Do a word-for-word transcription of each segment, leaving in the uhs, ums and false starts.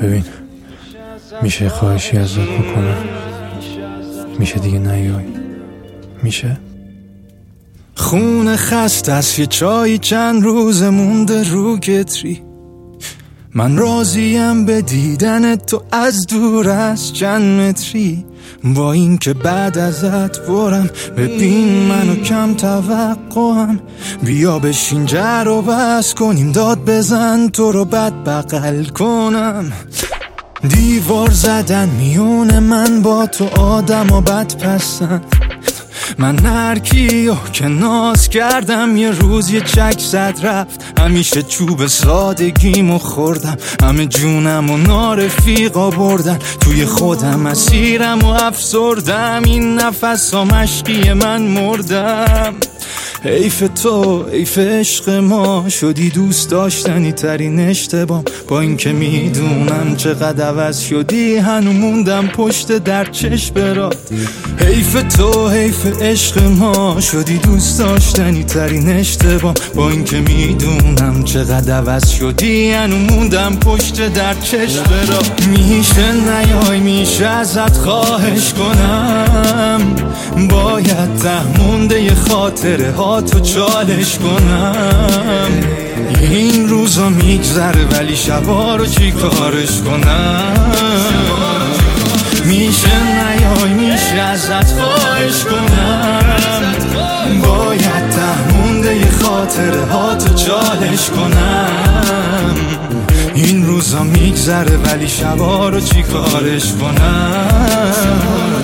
ببین، میشه خواهشی ازت بکنم؟ میشه دیگه نیای؟ میشه؟ خونه خسته است، یه چای چند روز مونده رو کتری. من راضیم به دیدن تو از دور از چند متری. با این که بعد ازت برم، ببین منو کم توقعم. بیا بشین جر و بس کنیم، داد بزن تو رو بد بغل کنم. دیوار زدن میونه من با تو، آدم و بد پسند. من هرکیو که ناز کردم یه روز یه چک زد رفت. همیشه چوب سادگیمو خوردم، همه جونم و نارفیقا بردن. توی خودم اسیرم و افسردم، این نفس ها مشقی من مردم. حیف تو، حیف عشق ما، شدی دوست داشتنی ترین اشتباه. با این که میدونم چقدر عوض شدی، هنو موندم پشت در چشم برات. حیف تو، حیف عشق ما، شدی دوست داشتنی ترین اشتباه. با این که میدونم چقدر عوض شدی، هنو موندم پشت در چشم برات. میشه نیای، میشه ازت خواهش کنم، باید ته مونده ی خاطره ها تو چالش کنم. این روزا میگذره ولی شبا رو چی کارش کنم. میشه نیای، میشه ازت خواهش کنم، باید ته مونده ی خاطره ها تو چالش کنم. این روزا میگذره ولی شبا رو چی کارش کنم.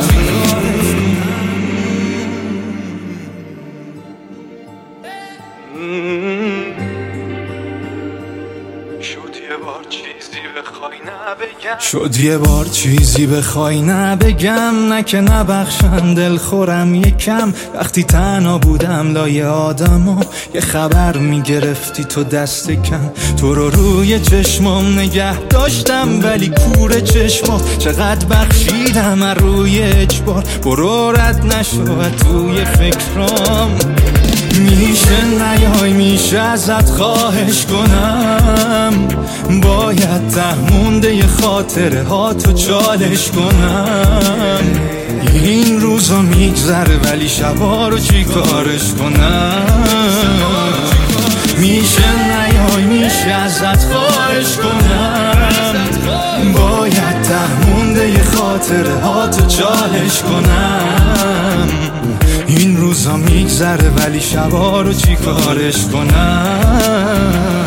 شد یه بار چیزی بخوای نبگم، نه که نبخشن دل خورم یکم. وقتی تنها بودم لای آدما، یه خبر میگرفتی تو دست کم. تو رو روی چشمام نگه داشتم ولی کور چشما. چقدر بخشیدم از روی اجبار، برو رد نشو توی فکرام. میشه نیای، میشه ازت خواهش کنم، باید ته مونده ی خاطره ها تو چالش کنم. این روزا میگذره ولی شبا رو چی کارش کنم. میشه نیای، میشه ازت خواهش کنم، باید ته مونده ی خاطره ها تو چالش کنم. این روزا میگذره ولی شبا رو چی کارش کنم.